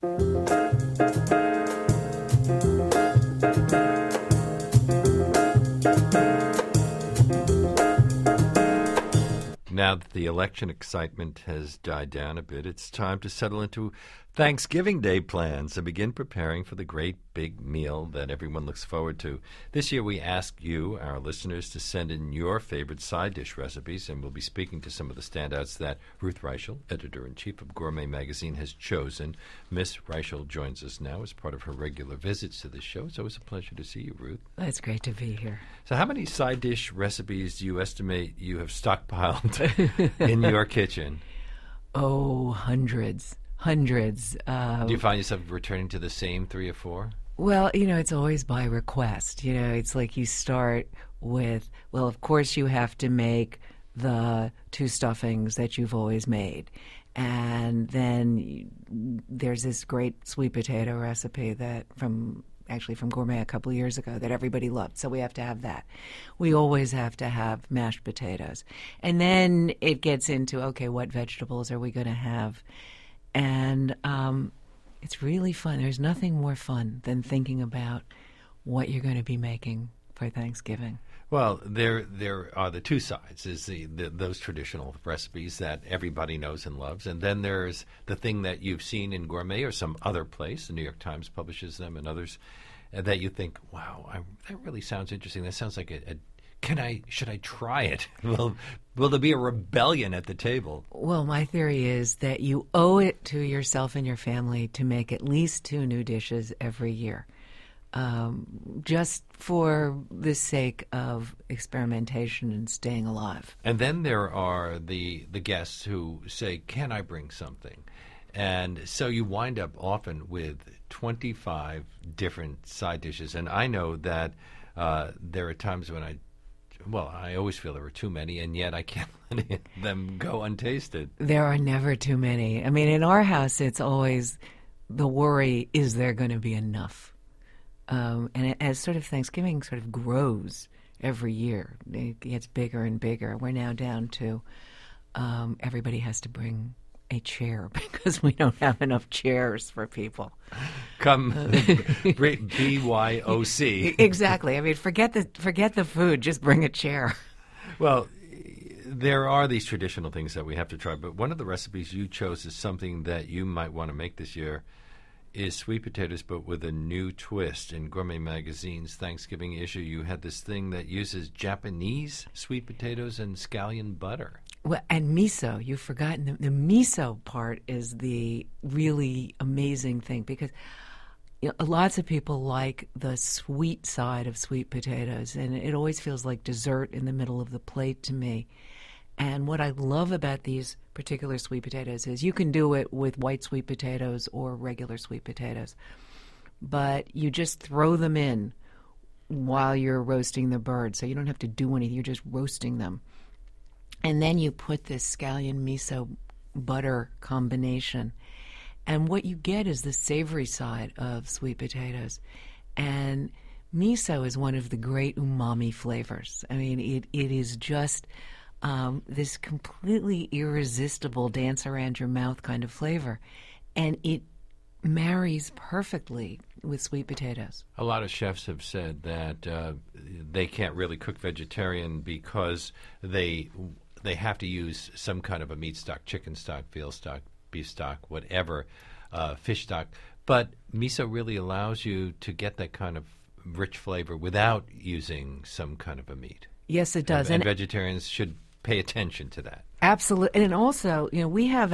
Now that the election excitement has died down a bit, it's time to settle into Thanksgiving Day plans and begin preparing for the great big meal that everyone looks forward to. This year we ask you, our listeners, to send in your favorite side dish recipes, and we'll be speaking to some of the standouts that Ruth Reichel, editor-in-chief of Gourmet Magazine, has chosen. Miss Reichel joins us now as part of her regular visits to the show. It's always a pleasure to see you, Ruth. It's great to be here. So how many side dish recipes do you estimate you have stockpiled in your kitchen? Oh, hundreds. Hundreds. Do you find yourself returning to the same 3 or 4? Well, it's always by request. It's like you start with, well, of course you have to make the 2 stuffings that you've always made. And then there's this great sweet potato recipe that from Gourmet a couple of years ago that everybody loved. So we have to have that. We always have to have mashed potatoes. And then it gets into, okay, what vegetables are we going to have? And it's really fun. There's nothing more fun than thinking about what you're going to be making for Thanksgiving. Well, there are the 2 sides. Is those traditional recipes that everybody knows and loves, and then there's the thing that you've seen in Gourmet or some other place. The New York Times publishes them, and others that you think, wow, that really sounds interesting. That sounds like should I try it? Will there be a rebellion at the table? Well, my theory is that you owe it to yourself and your family to make at least 2 new dishes every year, just for the sake of experimentation and staying alive. And then there are the guests who say, can I bring something? And so you wind up often with 25 different side dishes. And I know that there are times when I always feel there are too many, and yet I can't let them go untasted. There are never too many. I mean, in our house, it's always the worry, is there going to be enough? And as sort of Thanksgiving sort of grows every year, it gets bigger and bigger. We're now down to everybody has to bring a chair because we don't have enough chairs for people. Come, BYOC. Exactly. I mean, forget the food. Just bring a chair. Well, there are these traditional things that we have to try, but one of the recipes you chose is something that you might want to make this year. Is sweet potatoes, but with a new twist. In Gourmet Magazine's Thanksgiving issue, you had this thing that uses Japanese sweet potatoes and scallion butter. Well, and miso. You've forgotten the miso part is the really amazing thing because lots of people like the sweet side of sweet potatoes, and it always feels like dessert in the middle of the plate to me. And what I love about these particular sweet potatoes is you can do it with white sweet potatoes or regular sweet potatoes, but you just throw them in while you're roasting the bird, so you don't have to do anything. You're just roasting them. And then you put this scallion miso butter combination, and what you get is the savory side of sweet potatoes. And miso is one of the great umami flavors. I mean, it is just this completely irresistible dance around your mouth kind of flavor. And it marries perfectly with sweet potatoes. A lot of chefs have said that they can't really cook vegetarian because they have to use some kind of a meat stock, chicken stock, veal stock, beef stock, whatever, fish stock. But miso really allows you to get that kind of rich flavor without using some kind of a meat. Yes, it does. And vegetarians should pay attention to that. Absolutely. And also, we have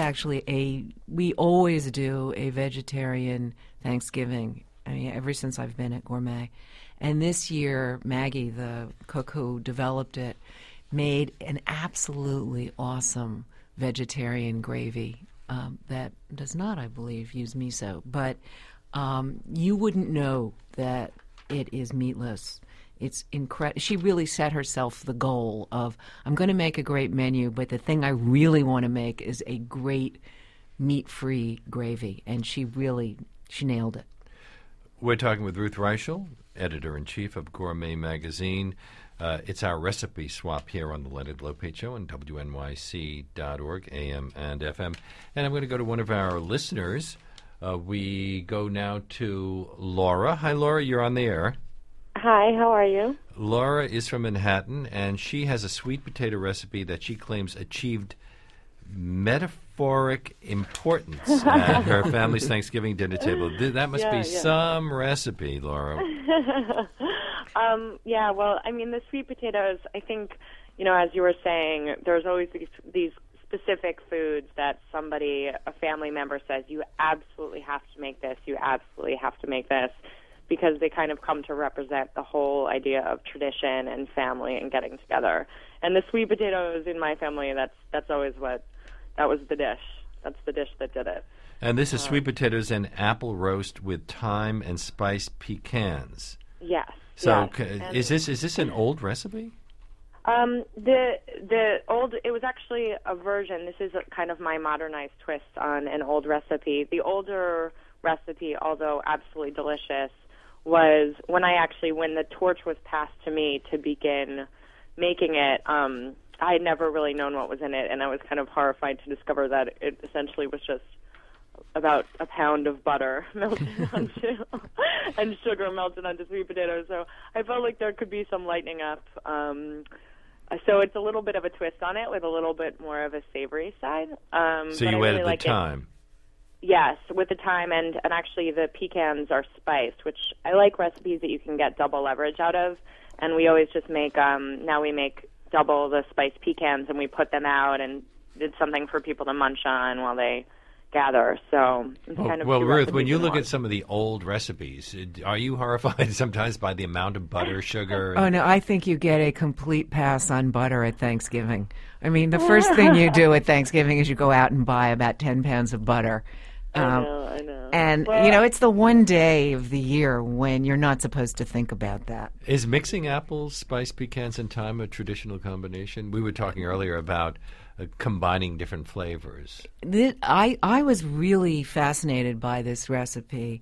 we always do a vegetarian Thanksgiving. I mean, ever since I've been at Gourmet. And this year, Maggie, the cook who developed it, made an absolutely awesome vegetarian gravy that does not, I believe, use miso. But you wouldn't know that it is meatless. It's incredible. She really set herself the goal of, I'm going to make a great menu, but the thing I really want to make is a great meat-free gravy. And she nailed it. We're talking with Ruth Reichel, editor-in-chief of Gourmet Magazine. It's our recipe swap here on the Leonard Lopate Show on WNYC.org, AM and FM. And I'm going to go to one of our listeners We go now to Laura. Hi, Laura. You're on the air. Hi, how are you? Laura is from Manhattan, and she has a sweet potato recipe that she claims achieved metaphoric importance at her family's Thanksgiving dinner table. That must be some recipe, Laura. Yeah, well, I mean, the sweet potatoes, I think, as you were saying, there's always these specific foods that a family member says, you absolutely have to make this, you absolutely have to make this, because they kind of come to represent the whole idea of tradition and family and getting together. And the sweet potatoes in my family, that's always that was the dish. That's the dish that did it. And this is sweet potatoes and apple roast with thyme and spiced pecans. Yes. So yes. Is this an old recipe? The old, it was actually a version. This is kind of my modernized twist on an old recipe. The older recipe, although absolutely delicious, was when the torch was passed to me to begin making it. I had never really known what was in it, and I was kind of horrified to discover that it essentially was just about a pound of butter melted onto and sugar melted onto sweet potatoes. So I felt like there could be some lightening up. So it's a little bit of a twist on it with a little bit more of a savory side. So you added the thyme. Yes, with the thyme, and actually the pecans are spiced, which I like recipes that you can get double leverage out of. And we always just make, now we make double the spiced pecans, and we put them out and did something for people to munch on while they gather. So it's kind of Ruth, when you look at some of the old recipes, are you horrified sometimes by the amount of butter, sugar? Oh, no, I think you get a complete pass on butter at Thanksgiving. I mean, the first thing you do at Thanksgiving is you go out and buy about 10 pounds of butter. I know. And, it's the one day of the year when you're not supposed to think about that. Is mixing apples, spiced pecans, and thyme a traditional combination? We were talking earlier about combining different flavors. I was really fascinated by this recipe.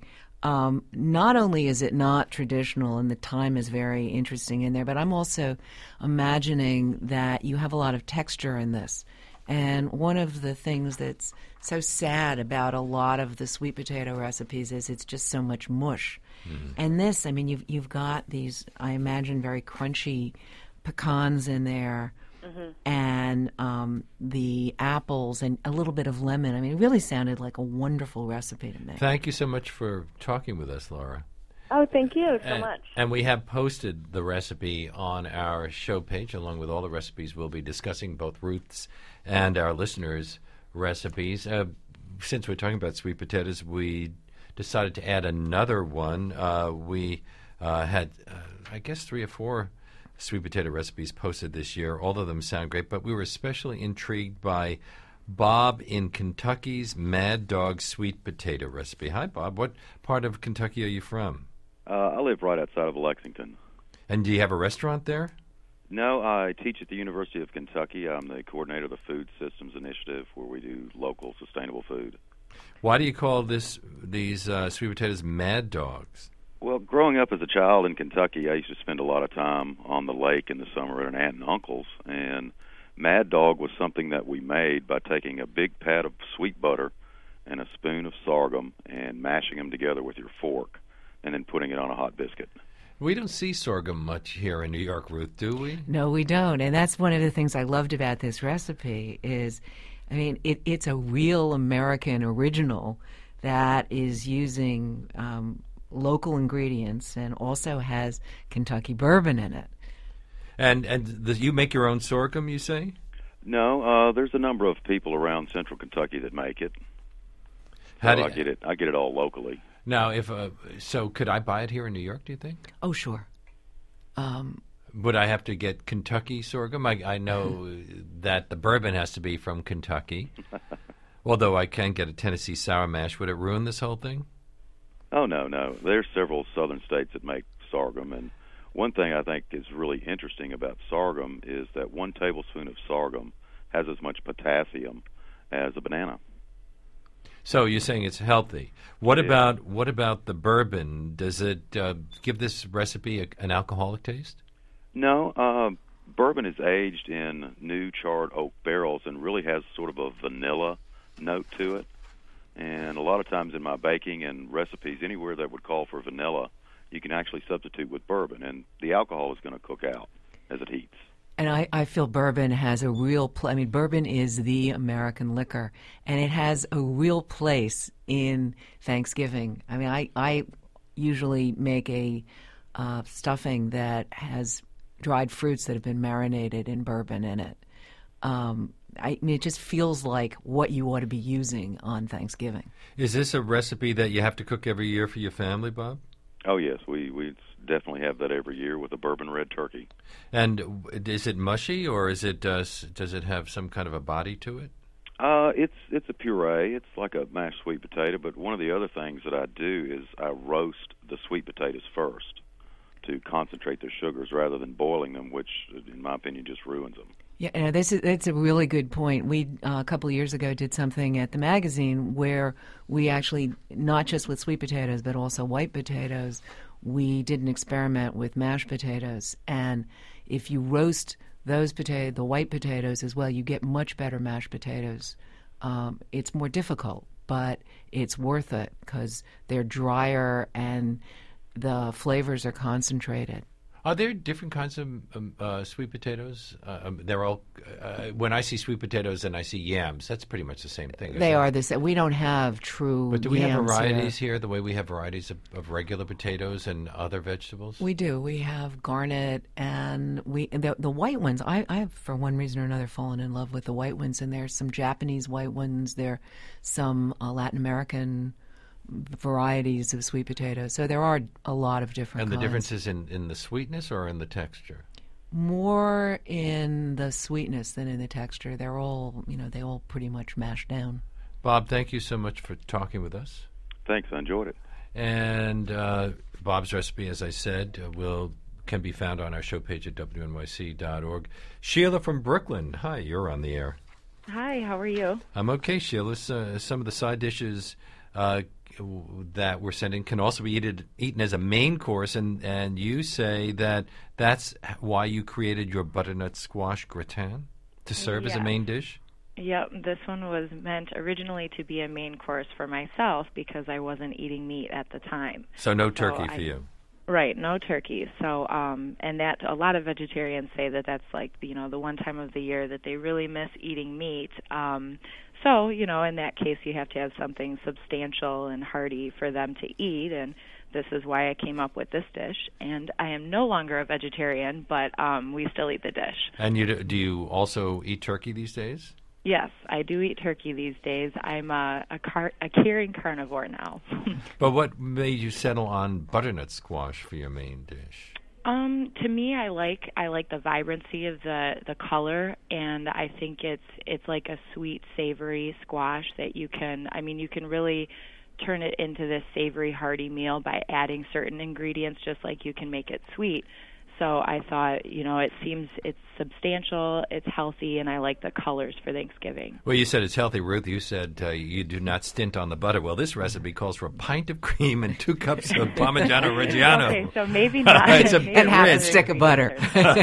Not only is it not traditional and the thyme is very interesting in there, but I'm also imagining that you have a lot of texture in this. And one of the things that's so sad about a lot of the sweet potato recipes is it's just so much mush. Mm-hmm. And this, I mean, you've got these, I imagine, very crunchy pecans in there, mm-hmm. and the apples and a little bit of lemon. I mean, it really sounded like a wonderful recipe to me. Thank you so much for talking with us, Laura. Oh, thank you so much. And we have posted the recipe on our show page, along with all the recipes we'll be discussing, both Ruth's and our listeners' recipes. Since we're talking about sweet potatoes, we decided to add another one. We had, I guess, 3 or 4 sweet potato recipes posted this year. All of them sound great, but we were especially intrigued by Bob in Kentucky's Mad Dog sweet potato recipe. Hi, Bob. What part of Kentucky are you from? I live right outside of Lexington. And do you have a restaurant there? No, I teach at the University of Kentucky. I'm the coordinator of the Food Systems Initiative, where we do local sustainable food. Why do you call these sweet potatoes Mad Dogs? Well, growing up as a child in Kentucky, I used to spend a lot of time on the lake in the summer at an aunt and uncle's, and Mad Dog was something that we made by taking a big pat of sweet butter and a spoon of sorghum and mashing them together with your fork and then putting it on a hot biscuit. We don't see sorghum much here in New York, Ruth, do we? No, we don't. And that's one of the things I loved about this recipe is, I mean, it's a real American original that is using local ingredients and also has Kentucky bourbon in it. And you make your own sorghum, you say? No, there's a number of people around central Kentucky that make it. I get it all locally. Now, so could I buy it here in New York, do you think? Oh, sure. Would I have to get Kentucky sorghum? I know that the bourbon has to be from Kentucky. Although I can get a Tennessee sour mash. Would it ruin this whole thing? Oh, no. There's several southern states that make sorghum, and one thing I think is really interesting about sorghum is that 1 tablespoon of sorghum has as much potassium as a banana. So you're saying it's healthy. What about the bourbon? Does it give this recipe an alcoholic taste? No. Bourbon is aged in new charred oak barrels and really has sort of a vanilla note to it. And a lot of times in my baking and recipes, anywhere that would call for vanilla, you can actually substitute with bourbon, and the alcohol is going to cook out as it heats. And I feel bourbon has a real I mean, bourbon is the American liquor, and it has a real place in Thanksgiving. I mean, I usually make a stuffing that has dried fruits that have been marinated in bourbon in it. I mean, it just feels like what you ought to be using on Thanksgiving. Is this a recipe that you have to cook every year for your family, Bob? Oh, yes. We definitely have that every year with a bourbon red turkey. And is it mushy, or is it does it have some kind of a body to it? It's a puree. It's like a mashed sweet potato, but one of the other things that I do is I roast the sweet potatoes first to concentrate their sugars rather than boiling them, which, in my opinion, just ruins them. Yeah, that's a really good point. We a couple of years ago did something at the magazine where we actually, not just with sweet potatoes but also white potatoes, we did an experiment with mashed potatoes. And if you roast those the white potatoes as well, you get much better mashed potatoes. It's more difficult, but it's worth it because they're drier and the flavors are concentrated. Are there different kinds of sweet potatoes? They're all. When I see sweet potatoes and I see yams, that's pretty much the same thing. They are the same. We don't have true. But do we have yams varieties here? The way we have varieties of regular potatoes and other vegetables? We do. We have garnet and the white ones. I have, for one reason or another, fallen in love with the white ones. And there's some Japanese white ones. There are some Latin American varieties of sweet potatoes. So there are a lot of different And the kinds. difference is in the sweetness or in the texture? More in the sweetness than in the texture. They're all, they all pretty much mash down. Bob, thank you so much for talking with us. Thanks, I enjoyed it. And Bob's recipe, as I said, can be found on our show page at wnyc.org. Sheila from Brooklyn, hi, you're on the air. Hi, how are you? I'm okay, Sheila. Some of the side dishes that we're sending can also be eaten as a main course, and you say that that's why you created your butternut squash gratin to serve as a main dish? Yep, this one was meant originally to be a main course for myself because I wasn't eating meat at the time. So no turkey for you. Right, no turkey. So, and that a lot of vegetarians say that that's like the one time of the year that they really miss eating meat. So, in that case, you have to have something substantial and hearty for them to eat, and this is why I came up with this dish. And I am no longer a vegetarian, but we still eat the dish. And do you also eat turkey these days? Yes, I do eat turkey these days. I'm a caring carnivore now. But what made you settle on butternut squash for your main dish? To me, I like the vibrancy of the color, and I think it's like a sweet, savory squash that you can really turn it into this savory, hearty meal by adding certain ingredients, just like you can make it sweet. So I thought, it's substantial, it's healthy, and I like the colors for Thanksgiving. Well, you said it's healthy, Ruth. You said you do not stint on the butter. Well, this recipe calls for a pint of cream and 2 cups of Parmigiano Reggiano. Okay, so maybe not. It's a and half a stick of butter.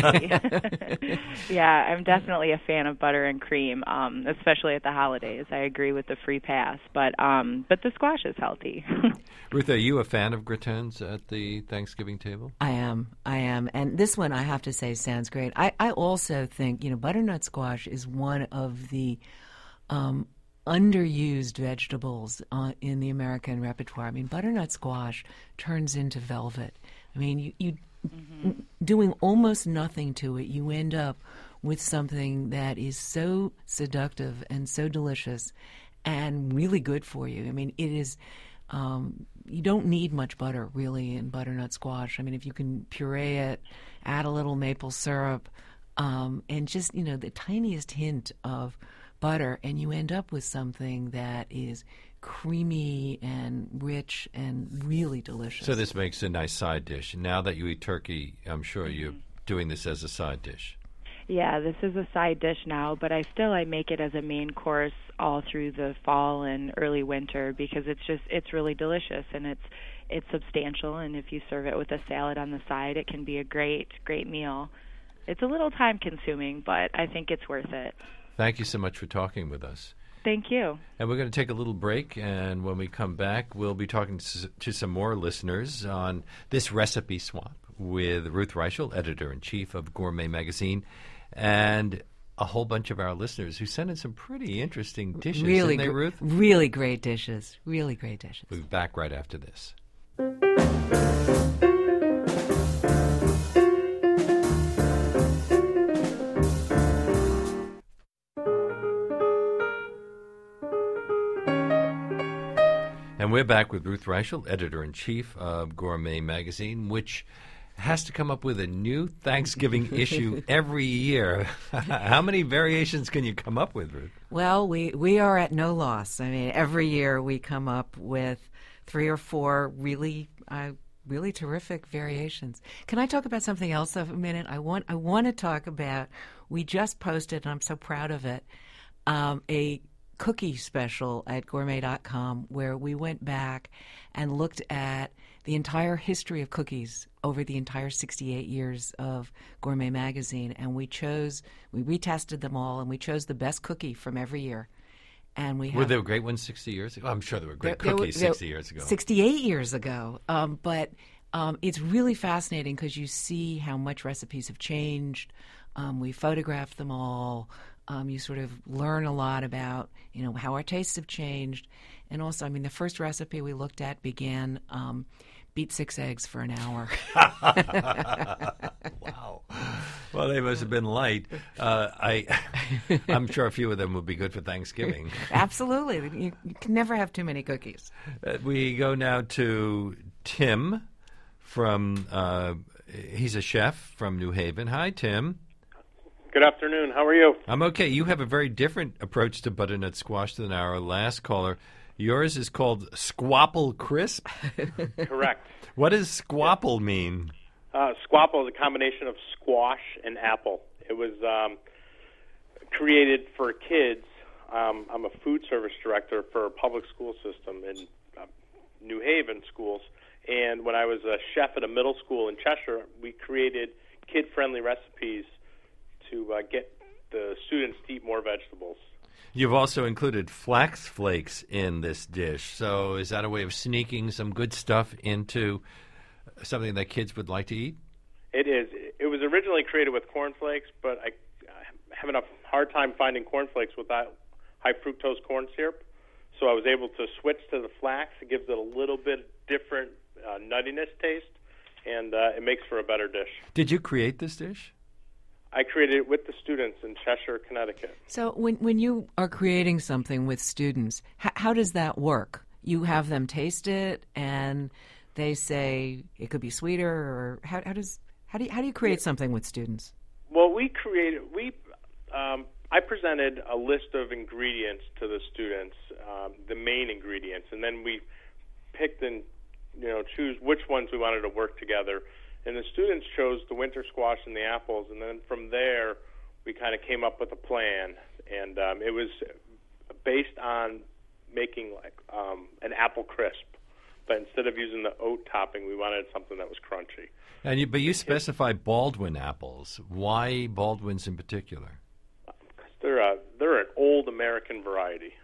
Yeah, I'm definitely a fan of butter and cream, especially at the holidays. I agree with the free pass, but the squash is healthy. Ruth, are you a fan of gratins at the Thanksgiving table? I am. And this one, I have to say, sounds great. I also think, butternut squash is one of the underused vegetables in the American repertoire. I mean, butternut squash turns into velvet. I mean, you doing almost nothing to it, you end up with something that is so seductive and so delicious and really good for you. I mean, it is... you don't need much butter, really, in butternut squash. I mean, if you can puree it, add a little maple syrup, and just, the tiniest hint of butter, and you end up with something that is creamy and rich and really delicious. So this makes a nice side dish. Now that you eat turkey, I'm sure you're doing this as a side dish. Yeah, this is a side dish now, but I make it as a main course all through the fall and early winter because it's really delicious and it's substantial, and if you serve it with a salad on the side, it can be a great meal. It's a little time consuming, but I think it's worth it. Thank you so much for talking with us. Thank you. And we're going to take a little break, and when we come back, we'll be talking to some more listeners on this recipe swap with Ruth Reichel, editor-in-chief of Gourmet Magazine, and a whole bunch of our listeners who sent in some pretty interesting dishes. Really, didn't they, Ruth? Really great dishes. Really great dishes. We'll be back right after this. And we're back with Ruth Reichel, editor-in-chief of Gourmet Magazine, which has to come up with a new Thanksgiving issue every year. How many variations can you come up with, Ruth? Well, we are at no loss. I mean, every year we come up with 3 or 4 really terrific variations. Can I talk about something else for a minute? I want to talk about, we just posted, and I'm so proud of it, a cookie special at gourmet.com where we went back and looked at the entire history of cookies over the entire 68 years of Gourmet Magazine, and we retested them all, and we chose the best cookie from every year. And were there great ones 60 years ago? I'm sure there were great cookies 60 years ago. 68 years ago. But it's really fascinating because you see how much recipes have changed. We photographed them all. You sort of learn a lot about, how our tastes have changed. And also, the first recipe we looked at began, beat 6 eggs for an hour. Wow. Well, they must have been light. I'm sure a few of them would be good for Thanksgiving. Absolutely. You can never have too many cookies. We go now to Tim from, he's a chef from New Haven. Hi, Tim. Good afternoon. How are you? I'm okay. You have a very different approach to butternut squash than our last caller. Yours is called Squapple Crisp? Correct. What does squapple mean? Squapple is a combination of squash and apple. It was created for kids. I'm a food service director for a public school system in New Haven schools. And when I was a chef at a middle school in Cheshire, we created kid-friendly recipes to get the students to eat more vegetables. You've also included flax flakes in this dish. So is that a way of sneaking some good stuff into something that kids would like to eat? It is. It was originally created with cornflakes, but I have a hard time finding cornflakes without high fructose corn syrup. So I was able to switch to the flax. It gives it a little bit different nuttiness taste, and it makes for a better dish. Did you create this dish? I created it with the students in Cheshire, Connecticut. So when you are creating something with students, how does that work? You have them taste it, and they say it could be sweeter, or how do you create something with students? Well, I presented a list of ingredients to the students, the main ingredients, and then we picked and choose which ones we wanted to work together. And the students chose the winter squash and the apples, and then from there we kind of came up with a plan, and it was based on making an apple crisp, but instead of using the oat topping, we wanted something that was crunchy. But you specify Baldwin apples. Why Baldwins in particular? Because they're an old American variety.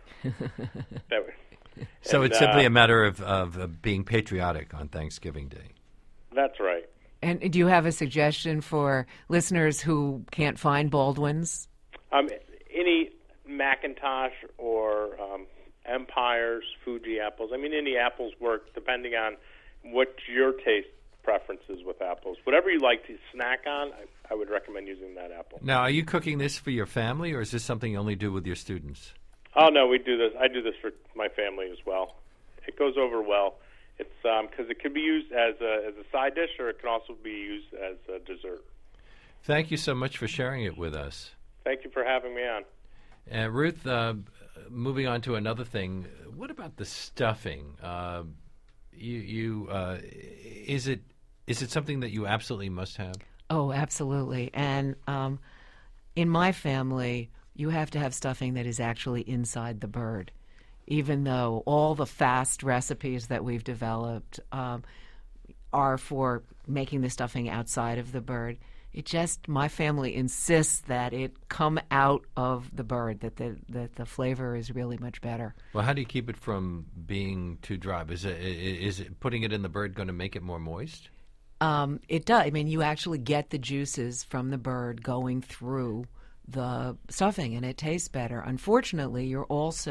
So it's simply a matter of being patriotic on Thanksgiving Day. That's right. And do you have a suggestion for listeners who can't find Baldwins? Any Macintosh or Empires, Fuji apples. Any apples work depending on what your taste preferences with apples. Whatever you like to snack on, I would recommend using that apple. Now, are you cooking this for your family, or is this something you only do with your students? Oh, no, we do this. I do this for my family as well. It goes over well. It's because it can be used as a side dish, or it can also be used as a dessert. Thank you so much for sharing it with us. Thank you for having me on. Ruth, moving on to another thing, what about the stuffing? Is it something that you absolutely must have? Oh, absolutely. And in my family, you have to have stuffing that is actually inside the bird. Even though all the fast recipes that we've developed are for making the stuffing outside of the bird, my family insists that it come out of the bird, that the flavor is really much better. Well, how do you keep it from being too dry? Is it putting it in the bird going to make it more moist? It does. I mean, you actually get the juices from the bird going through the stuffing, and it tastes better. Unfortunately, you're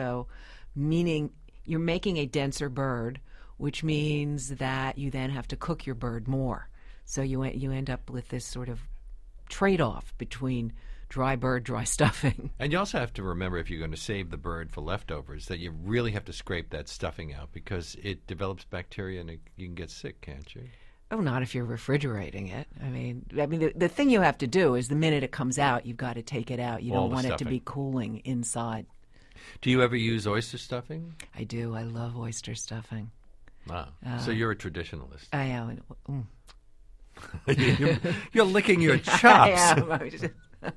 making a denser bird, which means that you then have to cook your bird more. So you end up with this sort of trade-off between dry bird, dry stuffing. And you also have to remember, if you're going to save the bird for leftovers, that you really have to scrape that stuffing out because it develops bacteria and you can get sick, can't you? Oh, not if you're refrigerating it. I mean, the thing you have to do is the minute it comes out, you've got to take it out. You don't want it to be cooling inside. Do you ever use oyster stuffing? I do. I love oyster stuffing. Wow. So you're a traditionalist. I am. You're licking your chops. I am.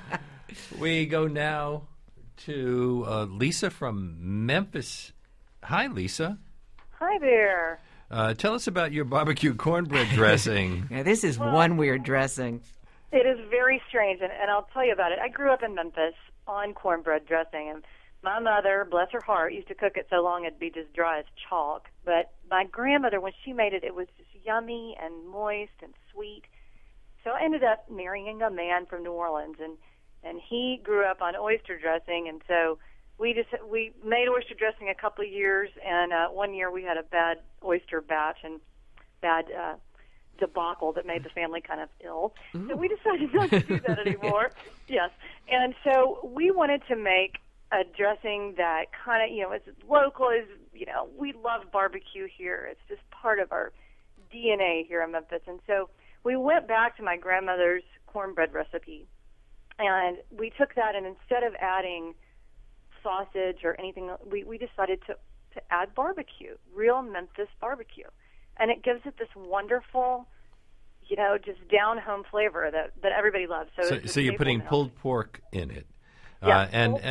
We go now to Lisa from Memphis. Hi, Lisa. Hi there. Tell us about your barbecue cornbread dressing. Yeah, this is one weird dressing. It is very strange, and I'll tell you about it. I grew up in Memphis on cornbread dressing, and my mother, bless her heart, used to cook it so long it'd be just dry as chalk. But my grandmother, when she made it, it was just yummy and moist and sweet. So I ended up marrying a man from New Orleans, and he grew up on oyster dressing, and so we made oyster dressing a couple of years, and one year we had a bad oyster batch and bad debacle that made the family kind of ill. Ooh. So we decided not to do that anymore. Yes. And so we wanted to make a dressing that kind of, is local, we love barbecue here. It's just part of our DNA here in Memphis. And so we went back to my grandmother's cornbread recipe, and we took that, and instead of adding sausage or anything, we decided to add barbecue, real Memphis barbecue. And it gives it this wonderful, just down-home flavor that everybody loves. So you're putting pulled pork in it. Yeah,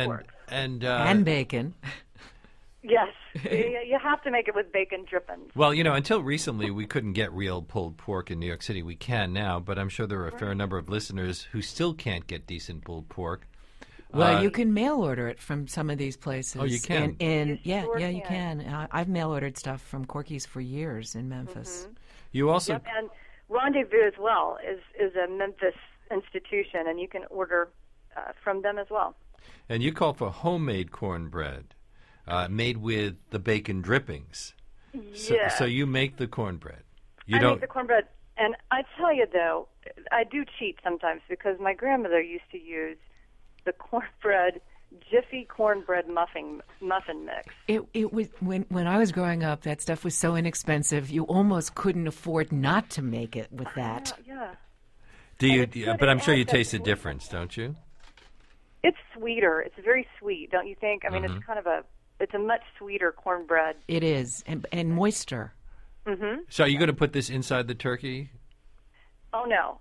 and bacon. Yes, you have to make it with bacon drippings. Well, until recently we couldn't get real pulled pork in New York City. We can now, but I'm sure there are a fair number of listeners who still can't get decent pulled pork. Well, you can mail order it from some of these places. Oh, you can? You can. I've mail ordered stuff from Corky's for years in Memphis. Mm-hmm. You also... Yep, and Rendezvous as well is a Memphis institution, and you can order from them as well. And you call for homemade cornbread, made with the bacon drippings. Yeah. So you make the cornbread. I make the cornbread, and I tell you though, I do cheat sometimes because my grandmother used to use the cornbread, Jiffy cornbread muffin mix. It was when I was growing up, that stuff was so inexpensive, you almost couldn't afford not to make it with that. Yeah. But I'm sure you taste the difference, don't you? It's sweeter. It's very sweet, don't you think? I mean, it's kind of it's a much sweeter cornbread. It is, and moister. Mm-hmm. So are you going to put this inside the turkey? Oh no.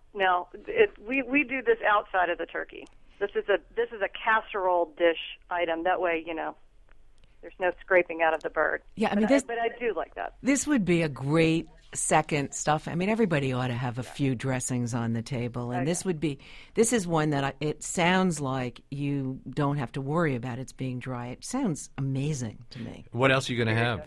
We do this outside of the turkey. This is a casserole dish item. That way, there's no scraping out of the bird. Yeah, I mean, but I do like that. This would be a great second stuff. I mean, everybody ought to have a few dressings on the table, and this is one that it sounds like you don't have to worry about it's being dry. It sounds amazing to me. What else are you going to have?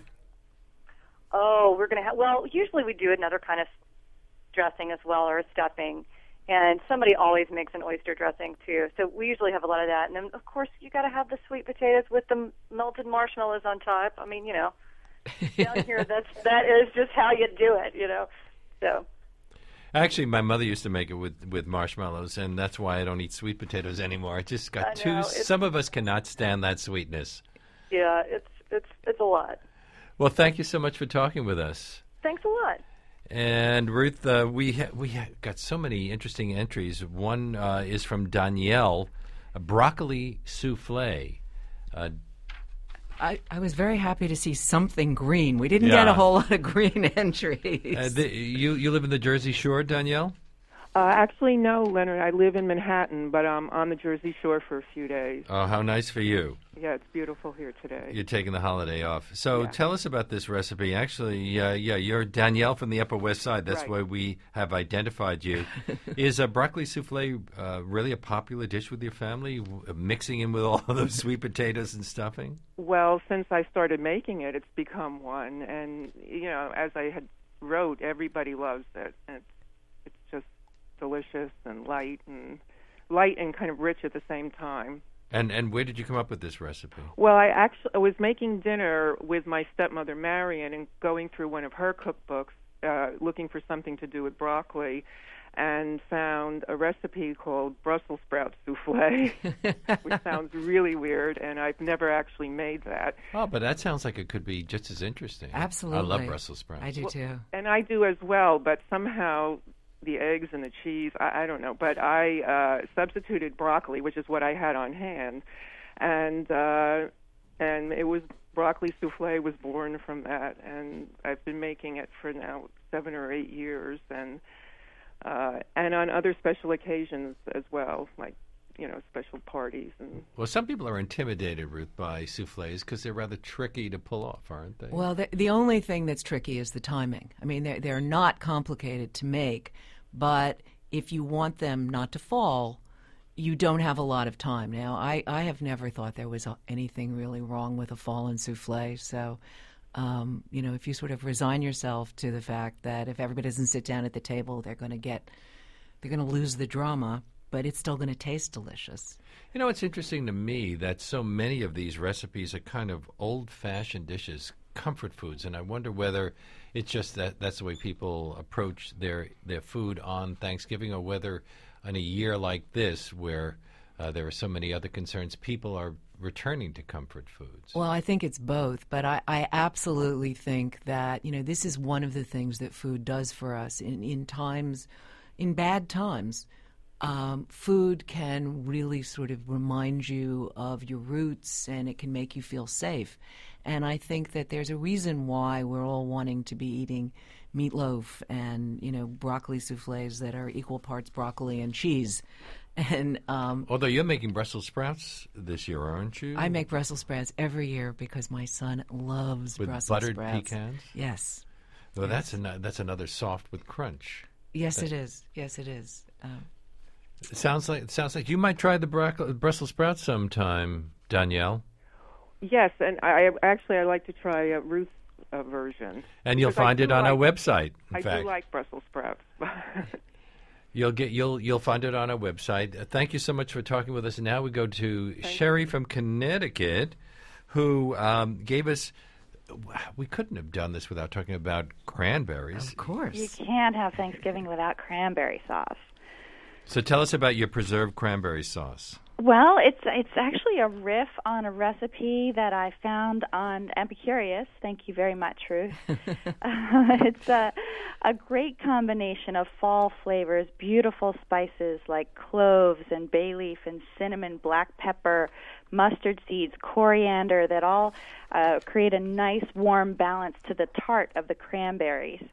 Oh, we're going to have, usually we do another kind of dressing as well, or a stuffing, and somebody always makes an oyster dressing too. So we usually have a lot of that, and then of course you got to have the sweet potatoes with the melted marshmallows on top. I mean, down here, that is just how you do it, So. Actually, my mother used to make it with marshmallows, and that's why I don't eat sweet potatoes anymore. It just got some of us cannot stand that sweetness. Yeah, it's a lot. Well, thank you so much for talking with us. Thanks a lot. And Ruth, we got so many interesting entries. One is from Danielle, a broccoli souffle. I was very happy to see something green. We didn't get a whole lot of green entries. You live in the Jersey Shore, Danielle? Actually, no, Leonard. I live in Manhattan, but I'm on the Jersey Shore for a few days. Oh, how nice for you. Yeah, it's beautiful here today. You're taking the holiday off. So Yeah. tell us about this recipe. Actually, you're Danielle from the Upper West Side. That's Right. why we have identified you. Is broccoli souffle really a popular dish with your family, mixing in with all those sweet potatoes and stuffing? Well, since I started making it, it's become one. And, as I had wrote, everybody loves it. And it's just delicious and light and kind of rich at the same time. And where did you come up with this recipe? Well, I was making dinner with my stepmother Marion and going through one of her cookbooks, looking for something to do with broccoli, and found a recipe called Brussels sprout souffle, which sounds really weird, and I've never actually made that. Oh, but that sounds like it could be just as interesting. Absolutely. I love Brussels sprouts. I do too. And I do as well, but somehow the eggs and the cheese, I don't know. But I substituted broccoli, which is what I had on hand, and it was broccoli souffle was born from that, and I've been making it for now 7 or 8 years, and on other special occasions as well, like special parties. And Well, some people are intimidated, Ruth, by souffles because they're rather tricky to pull off, aren't they? Well, the only thing that's tricky is the timing. I mean, they're not complicated to make, but if you want them not to fall, you don't have a lot of time. Now, I have never thought there was anything really wrong with a fallen souffle, so if you sort of resign yourself to the fact that if everybody doesn't sit down at the table, they're going to lose the drama, but it's still going to taste delicious. It's interesting to me that so many of these recipes are kind of old-fashioned dishes, comfort foods, and I wonder whether it's just that's the way people approach their food on Thanksgiving, or whether in a year like this where there are so many other concerns, people are returning to comfort foods. Well, I think it's both, but I absolutely think that, this is one of the things that food does for us in bad times. Food can really sort of remind you of your roots, and it can make you feel safe. And I think that there's a reason why we're all wanting to be eating meatloaf and, broccoli souffles that are equal parts broccoli and cheese. And although you're making Brussels sprouts this year, aren't you? I make Brussels sprouts every year because my son loves with Brussels buttered sprouts. pecans? Yes. Well, Yes. that's another soft with crunch. Yes, it is. Yes, it is. It sounds like you might try the Brussels sprouts sometime, Danielle. yes, and I like to try Ruth's version. And you'll Because I find it do on our like- website. In I fact, do like Brussels sprouts. you'll find it on our website. Thank you so much for talking with us. And now we go to Sherry from Connecticut, who gave us. We couldn't have done this without talking about cranberries. Of course. You can't have Thanksgiving without cranberry sauce. So tell us about your preserved cranberry sauce. Well, it's actually a riff on a recipe that I found on Epicurious. Thank you very much, Ruth. It's a great combination of fall flavors, beautiful spices like cloves and bay leaf and cinnamon, black pepper, mustard seeds, coriander that all create a nice warm balance to the tart of the cranberries.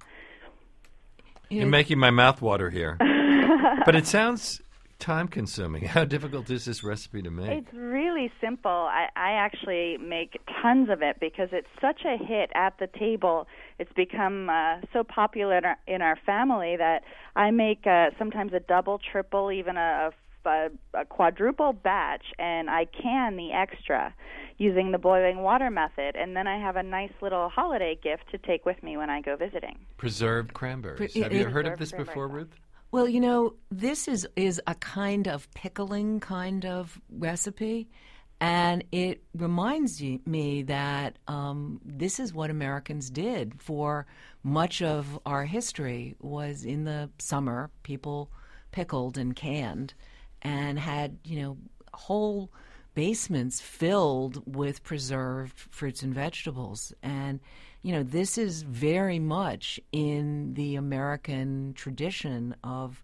You're making my mouth water here. But it sounds time-consuming. How difficult is this recipe to make? It's really simple. I actually make tons of it because it's such a hit at the table. It's become so popular in our family that I make sometimes a double, triple, even a quadruple batch, and I can the extra using the boiling water method, and then I have a nice little holiday gift to take with me when I go visiting. Preserved cranberries. Have you heard of this before, Ruth? Well, this is a kind of pickling kind of recipe, and it reminds me that this is what Americans did for much of our history. Was in the summer, people pickled and canned and had, whole basements filled with preserved fruits and vegetables. And, this is very much in the American tradition of,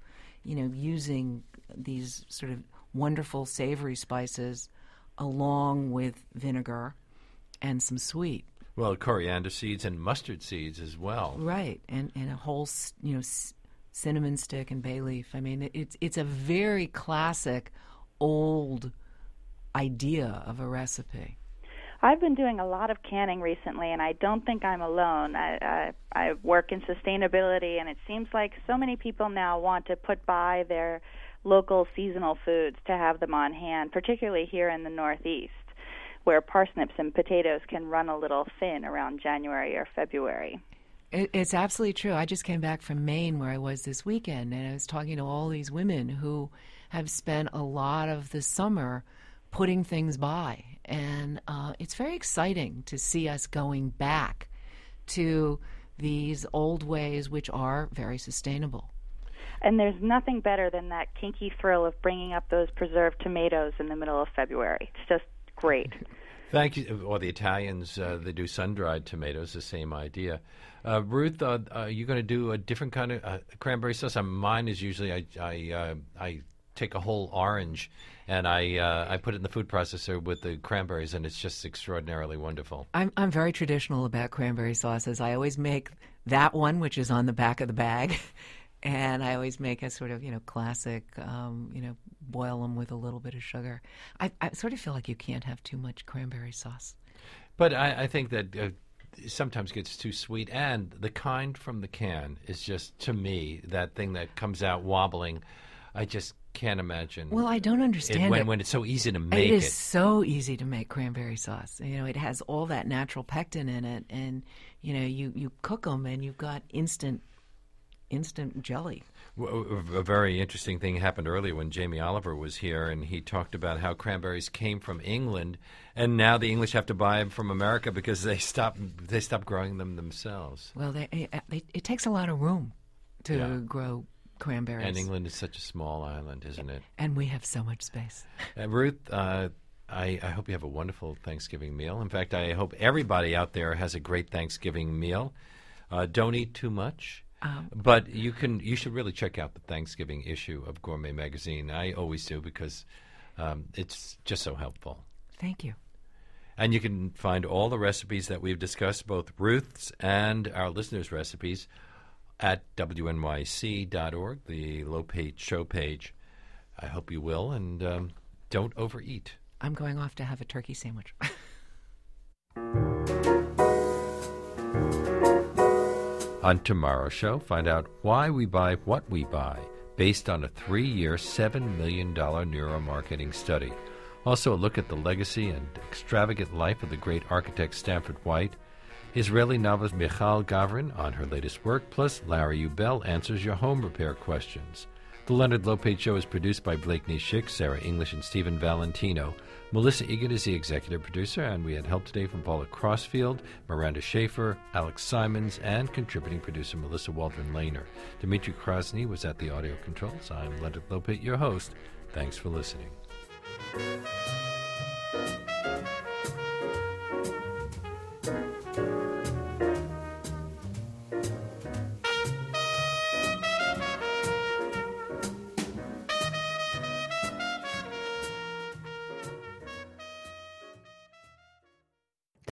using these sort of wonderful savory spices along with vinegar and some sweet. Well, coriander seeds and mustard seeds as well. Right. And a whole, cinnamon stick and bay leaf. I mean, it's a very classic, old idea of a recipe. I've been doing a lot of canning recently, and I don't think I'm alone. I work in sustainability, and it seems like so many people now want to put by their local seasonal foods to have them on hand, particularly here in the Northeast, where parsnips and potatoes can run a little thin around January or February. It's absolutely true. I just came back from Maine, where I was this weekend, and I was talking to all these women who have spent a lot of the summer putting things by. And it's very exciting to see us going back to these old ways, which are very sustainable. And there's nothing better than that kinky thrill of bringing up those preserved tomatoes in the middle of February. It's just great. Thank you. Or the Italians, they do sun-dried tomatoes, the same idea. Ruth, are you going to do a different kind of cranberry sauce? Mine is usually I take a whole orange and I put it in the food processor with the cranberries, and it's just extraordinarily wonderful. I'm very traditional about cranberry sauces. I always make that one, which is on the back of the bag, and I always make a sort of classic, boil them with a little bit of sugar. I sort of feel like you can't have too much cranberry sauce. But I think that sometimes gets too sweet, and the kind from the can is just, to me, that thing that comes out wobbling. I just can't imagine. Well, I don't understand it. When it's so easy to make it. It is so easy to make cranberry sauce. It has all that natural pectin in it, and you cook them and you've got instant jelly. A very interesting thing happened earlier when Jamie Oliver was here, and he talked about how cranberries came from England, and now the English have to buy them from America because they stopped growing them themselves. Well, it takes a lot of room to grow cranberries. And England is such a small island, isn't it? And we have so much space. Ruth, I hope you have a wonderful Thanksgiving meal. In fact, I hope everybody out there has a great Thanksgiving meal. Don't eat too much. But you should really check out the Thanksgiving issue of Gourmet Magazine. I always do because it's just so helpful. Thank you. And you can find all the recipes that we've discussed, both Ruth's and our listeners' recipes, at wnyc.org, the low-page show page. I hope you will, and don't overeat. I'm going off to have a turkey sandwich. On tomorrow's show, find out why we buy what we buy, based on a 3-year, $7 million neuromarketing study. Also, a look at the legacy and extravagant life of the great architect Stanford White. Israeli novelist Michal Gavrin on her latest work, plus Larry Ubell answers your home repair questions. The Leonard Lopate Show is produced by Blakeney Schick, Sarah English, and Stephen Valentino. Melissa Egan is the executive producer, and we had help today from Paula Crossfield, Miranda Schaefer, Alex Simons, and contributing producer Melissa Waldron-Lehner. Dimitri Krasny was at the audio controls. I'm Leonard Lopate, your host. Thanks for listening.